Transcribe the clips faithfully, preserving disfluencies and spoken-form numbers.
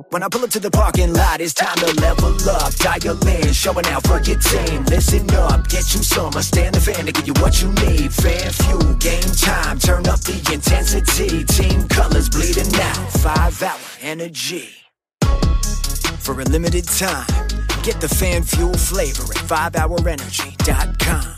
When I pull up to the parking lot, it's time to level up. Dial in, showing out for your team. Listen up, get you some. I stand the fan to give you what you need. Fan fuel, game time, turn up the intensity. Team colors bleeding out, five hour energy. For a limited time, get the fan fuel flavor at five hour energy dot com.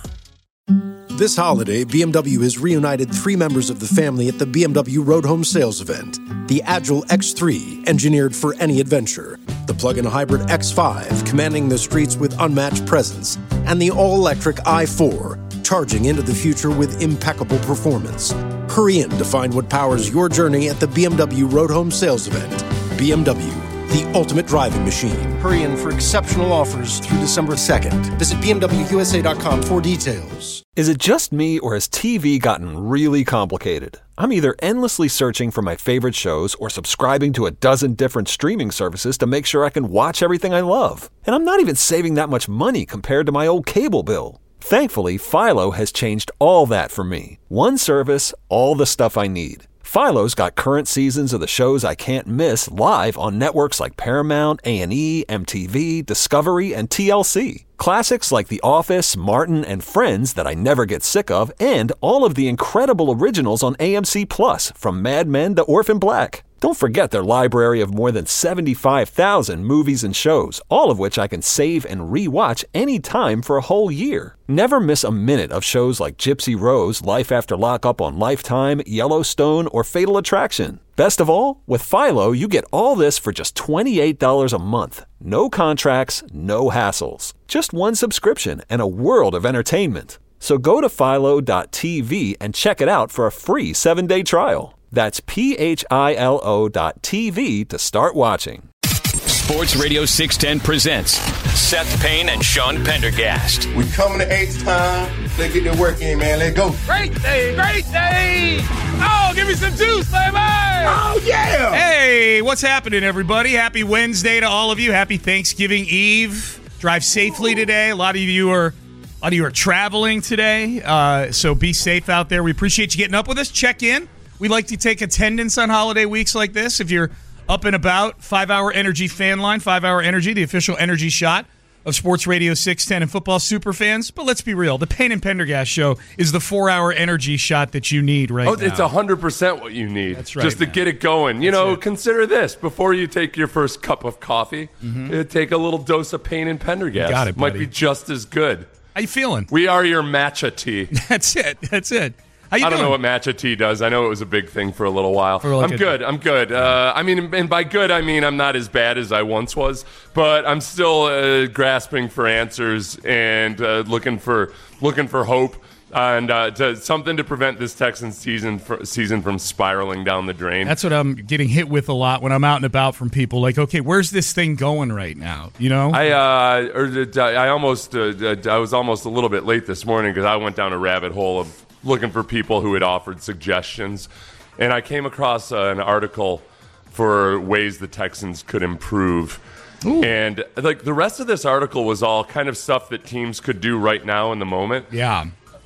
This holiday, B M W has reunited three members of the family at the B M W Road Home Sales event. The Agile X three, engineered for any adventure. The plug-in hybrid X five, commanding the streets with unmatched presence. And the all-electric i four, charging into the future with impeccable performance. Hurry in to find what powers your journey at the B M W Road Home Sales event. B M W, the ultimate driving machine. Hurry in for exceptional offers through December second. Visit B M W U S A dot com for details. Is it just me, or has T V gotten really complicated? I'm either endlessly searching for my favorite shows or subscribing to a dozen different streaming services to make sure I can watch everything I love. And I'm not even saving that much money compared to my old cable bill. Thankfully, Philo has changed all that for me. One service, all the stuff I need. Philo's got current seasons of the shows I can't miss live on networks like Paramount, A and E, M T V, Discovery, and T L C. Classics like The Office, Martin, and Friends that I never get sick of, and all of the incredible originals on A M C Plus, from Mad Men to Orphan Black. Don't forget their library of more than seventy-five thousand movies and shows, all of which I can save and re-watch anytime for a whole year. Never miss a minute of shows like Gypsy Rose, Life After Lockup on Lifetime, Yellowstone, or Fatal Attraction. Best of all, with Philo, you get all this for just twenty-eight dollars a month. No contracts, no hassles. Just one subscription and a world of entertainment. So go to philo dot t v and check it out for a free seven-day trial. That's P H I L O dot T V to start watching. Sports Radio six ten presents Seth Payne and Sean Pendergast. We coming to H time. Let's get the work in, man. Let's go. Great day, great day. Oh, give me some juice, baby. Oh, yeah. Hey, what's happening, everybody? Happy Wednesday to all of you. Happy Thanksgiving Eve. Drive safely today. A lot of you are, a lot of you are traveling today, uh, so be safe out there. We appreciate you getting up with us. Check in. We like to take attendance on holiday weeks like this. If you're up and about, five hour Energy fan line, five hour Energy, the official energy shot of Sports Radio six ten and football super fans. But let's be real, the Payne and Pendergast show is the four hour energy shot that you need right oh, now. It's one hundred percent what you need. That's right, just to man. get it going. You That's know, it. Consider this. Before you take your first cup of coffee, mm-hmm. uh, take a little dose of Payne and Pendergast. Got it, Might buddy. be just as good. How you feeling? We are your matcha tea. That's it. That's it. How you I don't doing? know what matcha tea does. I know it was a big thing for a little while. For like I'm a- good. I'm good. Uh, I mean, and by good, I mean I'm not as bad as I once was, but I'm still uh, grasping for answers and uh, looking for looking for hope and uh, to, something to prevent this Texans season for, season from spiraling down the drain. That's what I'm getting hit with a lot when I'm out and about from people. Like, okay, where's this thing going right now? You know? I uh, or, I almost uh, I was almost a little bit late this morning because I went down a rabbit hole of looking for people who had offered suggestions, and I came across uh, an article for ways the Texans could improve. Ooh. And like the rest of this article was all kind of stuff that teams could do right now in the moment. Yeah.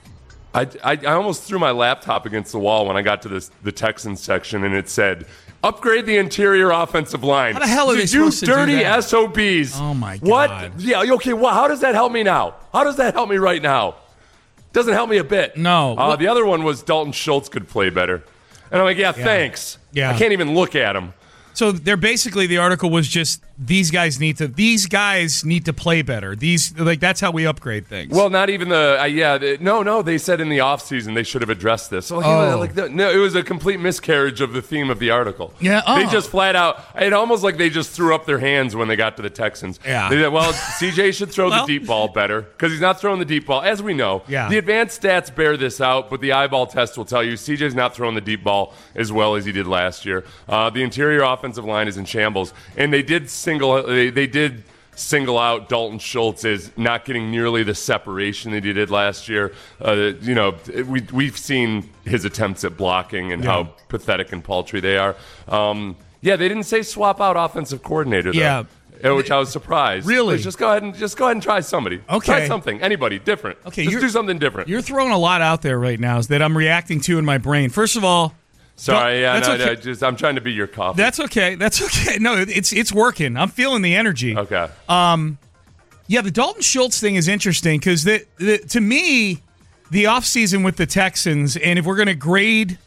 I, I, I almost threw my laptop against the wall when I got to this the Texans section, and it said, upgrade the interior offensive line. How the hell are they You supposed to do dirty that? S O Bs. Oh, my God. What? Yeah, okay, well, how does that help me now? How does that help me right now? Doesn't help me a bit. No. Uh, the other one was Dalton Schultz could play better. And I'm like, yeah, Yeah. thanks. Yeah. I can't even look at him. So they're basically, the article was just, these guys need to these guys need to play better. These like that's how we upgrade things. Well, not even the uh, yeah the, no no they said in the offseason they should have addressed this. So, Oh. like, the, no, it was a complete miscarriage of the theme of the article. Yeah, they oh. just flat out. It almost like they just threw up their hands when they got to the Texans. Yeah. They said, well, C J should throw Well- the deep ball better because he's not throwing the deep ball, as we know. Yeah. The advanced stats bear this out, but the eyeball test will tell you C J's not throwing the deep ball as well as he did last year. Uh, the interior offensive line is in shambles, and they did single they, they did single out Dalton Schultz as not getting nearly the separation that he did last year. Uh, you know, we, we've seen his attempts at blocking and Yeah. how pathetic and paltry they are. Um, yeah, they didn't say swap out offensive coordinator, though. Yeah. uh, Which I was surprised. Really? Just go ahead and just go ahead and try somebody. Okay. Try something. Anybody different. Okay, Just you're- do something different. You're throwing a lot out there right now that I'm reacting to in my brain. First of all, Sorry, yeah, That's no, okay. no, just I'm trying to be your coffee. That's okay. That's okay. No, it's it's working. I'm feeling the energy. Okay. Um, yeah, the Dalton Schultz thing is interesting because the, the, to me, the offseason with the Texans, and if we're going to grade,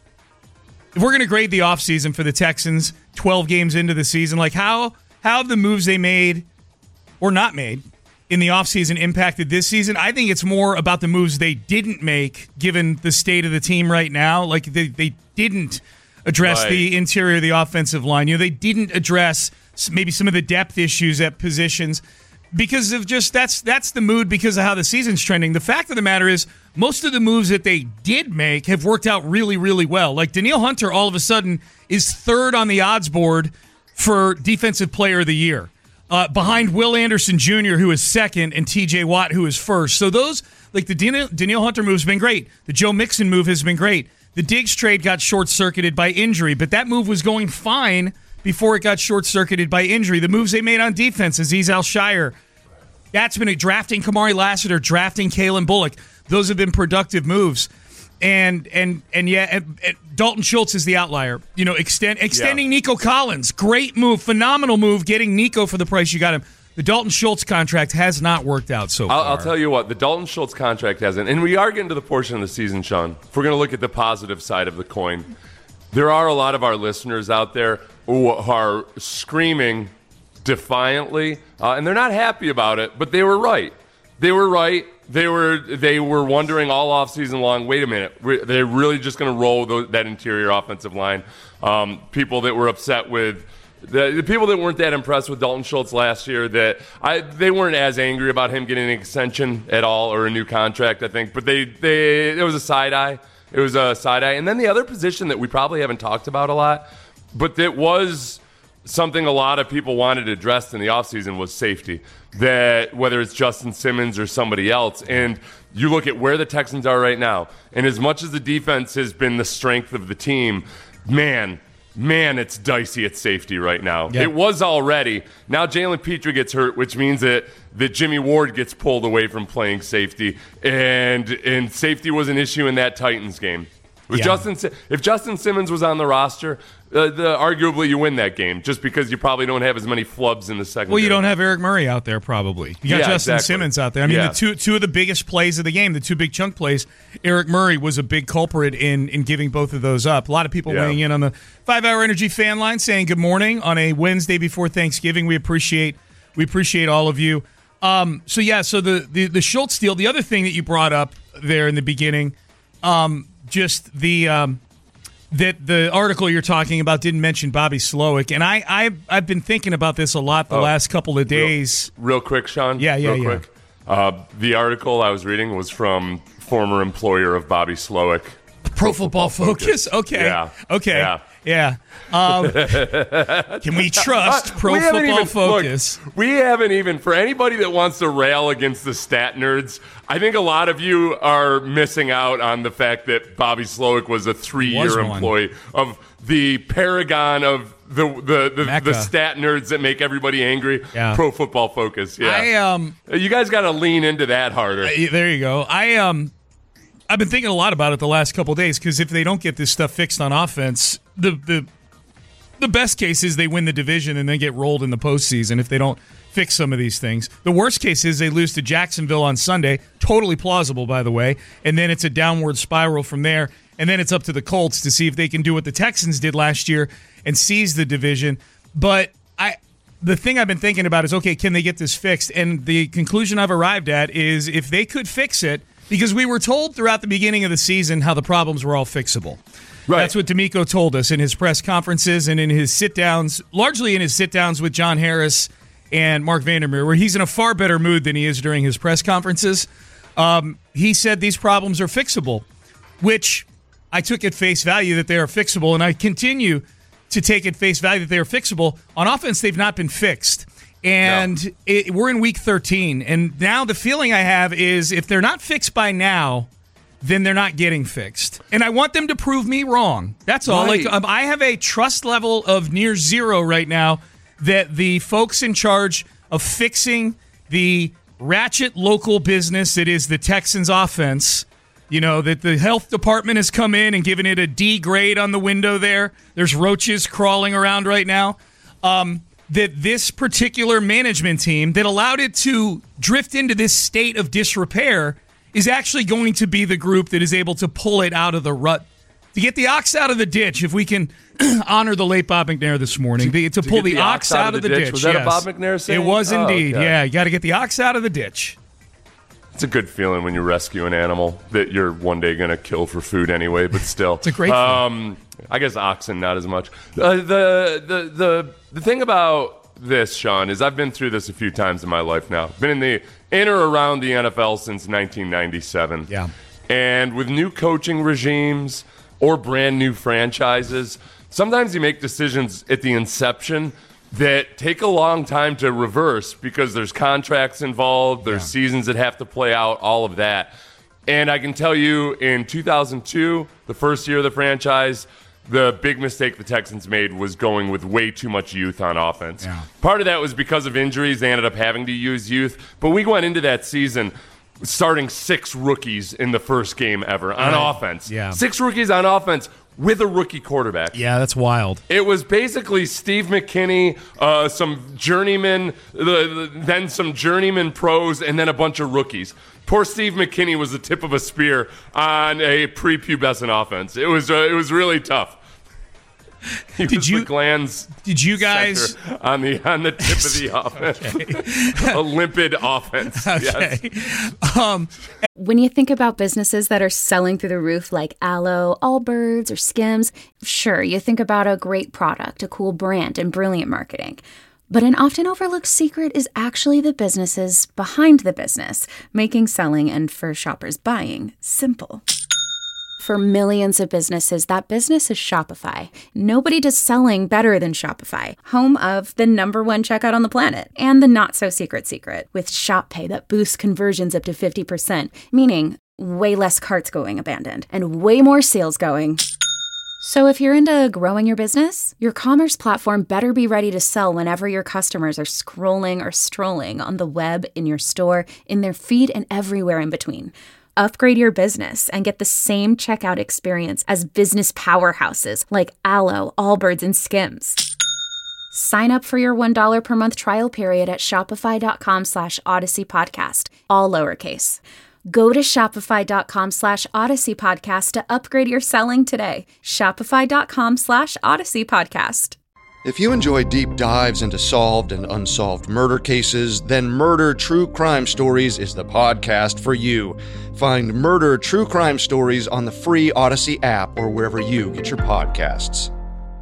if we're going to grade the offseason for the Texans, twelve games into the season, like how how have the moves they made or not made in the offseason impacted this season? I think it's more about the moves they didn't make, given the state of the team right now. Like they they didn't address Right. the interior of the offensive line. You know, they didn't address maybe some of the depth issues at positions because of just that's that's the mood because of how the season's trending. The fact of the matter is most of the moves that they did make have worked out really, really well. Like Danielle Hunter all of a sudden is third on the odds board for Defensive Player of the Year, uh, behind Will Anderson Junior, who is second, and T J Watt, who is first. So those, like the Danielle, Danielle Hunter move has been great. The Joe Mixon move has been great. The Diggs trade got short-circuited by injury, but that move was going fine before it got short-circuited by injury. The moves they made on defense, Azeez Al-Shire, that's been a drafting Kamari Lassiter, drafting Kalen Bullock. Those have been productive moves. And and and yeah, and, and Dalton Schultz is the outlier. You know, extend extending Yeah. Nico Collins, great move, phenomenal move, getting Nico for the price you got him. The Dalton Schultz contract has not worked out so I'll, far. I'll tell you what, the Dalton Schultz contract hasn't. And we are getting to the portion of the season, Sean. If we're going to look at the positive side of the coin, there are a lot of our listeners out there who are screaming defiantly, uh, and they're not happy about it, but they were right. They were right. They were they were wondering all offseason long, wait a minute, we're, they're really just going to roll those, that interior offensive line. Um, people that were upset with The, the people that weren't that impressed with Dalton Schultz last year, that I they weren't as angry about him getting an extension at all or a new contract, I think. But they, they it was a side eye. It was a side eye. And then the other position that we probably haven't talked about a lot, but that was something a lot of people wanted addressed in the offseason was safety. That whether it's Justin Simmons or somebody else. And you look at where the Texans are right now, and as much as the defense has been the strength of the team, man, Man, it's dicey at safety right now. Yeah. It was already. Now Jalen Petrie gets hurt, which means that, that Jimmy Ward gets pulled away from playing safety. And and safety was an issue in that Titans game. With Yeah. Justin, if Justin Simmons was on the roster, uh, the, arguably you win that game just because you probably don't have as many flubs in the second. Well, you don't have Eric Murray out there, probably. You got Yeah, Justin exactly. Simmons out there. I mean, Yeah. the two two of the biggest plays of the game, the two big chunk plays, Eric Murray was a big culprit in in giving both of those up. A lot of people Yeah. weighing in on the five-hour Energy fan line saying good morning on a Wednesday before Thanksgiving. We appreciate we appreciate all of you. Um, so, yeah, so the, the, the Schultz deal, the other thing that you brought up there in the beginning, um, just the um, – that the article you're talking about didn't mention Bobby Slowick, and I, I I've been thinking about this a lot the Oh, last couple of days. Real, real quick, Sean. Yeah, yeah, real yeah. quick. Uh, the article I was reading was from former employer of Bobby Slowick. Pro Football Focus. Okay. Yeah. Okay. Yeah. Yeah. Um, can we trust Pro We haven't Football even- Focus? Look, we haven't even, for anybody that wants to rail against the stat nerds, I think a lot of you are missing out on the fact that Bobby Slowick was a Was three-year one. employee of the paragon of the the, the, Mecca. the stat nerds that make everybody angry. Yeah. Pro Football Focus. Yeah. I um. you guys got to lean into that harder. I- There you go. I um. I've been thinking a lot about it the last couple of days because if they don't get this stuff fixed on offense, the the the best case is they win the division and then get rolled in the postseason if they don't fix some of these things. The worst case is they lose to Jacksonville on Sunday. Totally plausible, by the way. And then it's a downward spiral from there. And then it's up to the Colts to see if they can do what the Texans did last year and seize the division. But I, the thing I've been thinking about is, okay, can they get this fixed? And the conclusion I've arrived at is if they could fix it, because we were told throughout the beginning of the season how the problems were all fixable. Right. That's what D'Amico told us in his press conferences and in his sit-downs, largely in his sit-downs with John Harris and Mark Vandermeer, where he's in a far better mood than he is during his press conferences. Um, he said these problems are fixable, which I took at face value that they are fixable, and I continue to take at face value that they are fixable. On offense, they've not been fixed. And No. it, we're in week thirteen, and now the feeling I have is if they're not fixed by now, then they're not getting fixed. And I want them to prove me wrong. That's all. Right. Like um, I have a trust level of near zero right now that the folks in charge of fixing the ratchet local business that is the Texans offense You know, that the health department has come in and given it a D grade on the window there. There's roaches crawling around right now. Um, that this particular management team that allowed it to drift into this state of disrepair is actually going to be the group that is able to pull it out of the rut. To get the ox out of the ditch, if we can honor the late Bob McNair this morning, to, to, to pull the, the ox, ox out, out of the ditch. ditch. Was that yes. a Bob McNair saying? It was oh, indeed. okay. Yeah, you got to get the ox out of the ditch. It's a good feeling when you rescue an animal that you're one day going to kill for food anyway, but still. It's a great um, I guess oxen, not as much. Uh, the, the, the, the thing about this, Sean, is I've been through this a few times in my life now. Been in the in or around the N F L since nineteen ninety-seven. Yeah. And with new coaching regimes or brand new franchises, sometimes you make decisions at the inception that take a long time to reverse because there's contracts involved, there's yeah. seasons that have to play out, all of that. And I can tell you in two thousand two, the first year of the franchise, the big mistake the Texans made was going with way too much youth on offense. Yeah. Part of that was because of injuries. They ended up having to use youth. But we went into that season starting six rookies in the first game ever on right. offense. Yeah. Six rookies on offense with a rookie quarterback. Yeah, that's wild. It was basically Steve McKinney, uh, some journeymen, the, the, then some journeyman pros, and then a bunch of rookies. Poor Steve McKinney was the tip of a spear on a prepubescent offense. It was uh, it was really tough. He did was you the glands did you guys on the on the tip of the offense? A limpid offense. Okay. Yes. Um, when you think about businesses that are selling through the roof like Aloe, Allbirds, or Skims, sure, you think about a great product, a cool brand, and brilliant marketing. But an often overlooked secret is actually the businesses behind the business, making selling and for shoppers buying simple. For millions of businesses, that business is Shopify. Nobody does selling better than Shopify, home of the number one checkout on the planet and the not-so-secret secret with Shop Pay that boosts conversions up to fifty percent, meaning way less carts going abandoned and way more sales going. So if you're into growing your business, your commerce platform better be ready to sell whenever your customers are scrolling or strolling on the web, in your store, in their feed, and everywhere in between. Upgrade your business and get the same checkout experience as business powerhouses like Aloe, Allbirds, and Skims. Sign up for your one dollar per month trial period at shopify.com slash Odyssey Podcast, all lowercase. Go to shopify.com slash Odyssey Podcast to upgrade your selling today. Shopify.com slash Odyssey Podcast. If you enjoy deep dives into solved and unsolved murder cases, then Murder True Crime Stories is the podcast for you. Find Murder True Crime Stories on the free Odyssey app or wherever you get your podcasts.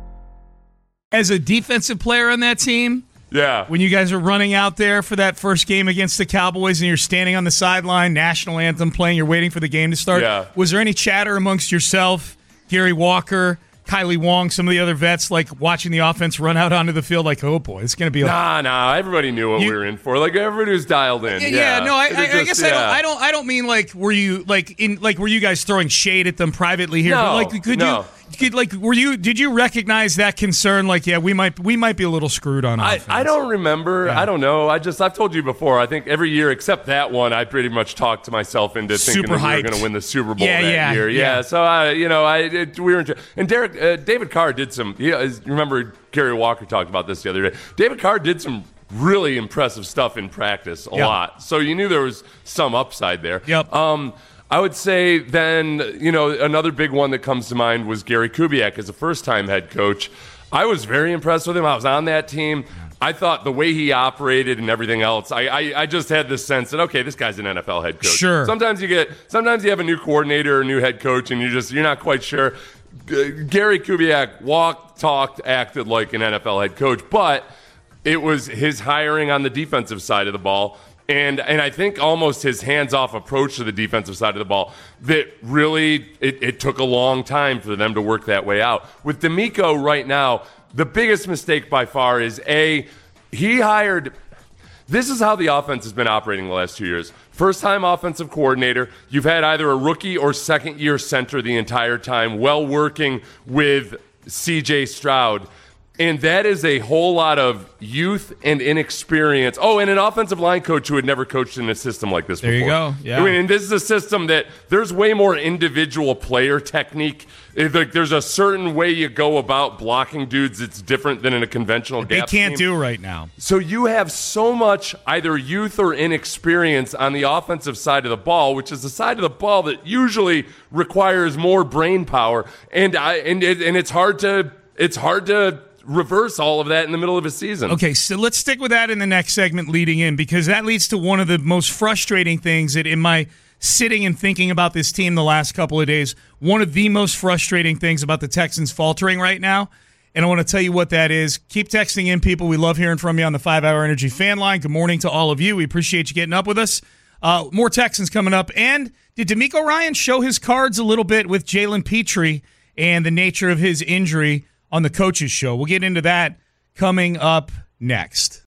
As a defensive player on that team, yeah, when you guys are running out there for that first game against the Cowboys and you're standing on the sideline, national anthem playing, you're waiting for the game to start, yeah. was there any chatter amongst yourself, Gary Walker, Kylie Wong, some of the other vets, like watching the offense run out onto the field like, oh boy, it's going to be like... Nah, nah, everybody knew what you, we were in for. Like, everybody was dialed in. Yeah, yeah. yeah no, I, I, just, I guess yeah. I, don't, I don't I don't mean like, were you, like, in like were you guys throwing shade at them privately here? No, but like, could no. you... Could, like, were you? Did you recognize that concern? Like, yeah, we might, we might be a little screwed on offense. I, I don't remember. Yeah. I don't know. I just, I've told you before. I think every year except that one, I pretty much talked to myself into thinking Super that we hyped. were going to win the Super Bowl Yeah, that yeah, year. yeah. Yeah. So I, you know, I, it, we were, in, and Derek, uh, David Carr did some. Yeah, remember Gary Walker talked about this the other day. David Carr did some really impressive stuff in practice a Yep. lot. So you knew there was some upside there. Yep. Um, I would say then, you know, another big one that comes to mind was Gary Kubiak as a first-time head coach. I was very impressed with him. I was on that team. I thought the way he operated and everything else, I, I, I just had this sense that, okay, this guy's an N F L head coach. Sure. Sometimes you get, sometimes you have a new coordinator or a new head coach, and you just, you're not quite sure. G- Gary Kubiak walked, talked, acted like an N F L head coach, but it was his hiring on the defensive side of the ball. And and I think almost his hands-off approach to the defensive side of the ball that really, it, it took a long time for them to work that way out. With DeMeco right now, the biggest mistake by far is, A, he hired, this is how the offense has been operating the last two years. First-time offensive coordinator, you've had either a rookie or second-year center the entire time, well working with C J Stroud. And that is a whole lot of youth and inexperience. Oh, and an offensive line coach who had never coached in a system like this there before. There you go. Yeah. I mean, and this is a system that there's way more individual player technique. It's like there's a certain way you go about blocking dudes that's different than in a conventional that gap they can't scheme. do right now. So you have so much either youth or inexperience on the offensive side of the ball, which is the side of the ball that usually requires more brain power. And I and it, and it's hard to it's hard to reverse all of that in the middle of a season. Okay, so let's stick with that in the next segment leading in, because that leads to one of the most frustrating things that in my sitting and thinking about this team the last couple of days, one of the most frustrating things about the Texans faltering right now, and I want to tell you what that is. Keep texting in, people. We love hearing from you on the five hour Energy fan line. Good morning to all of you. We appreciate you getting up with us. Uh, more Texans coming up. And did DeMeco Ryan show his cards a little bit with Jalen Petrie and the nature of his injury on the Coaches Show? We'll get into that coming up next.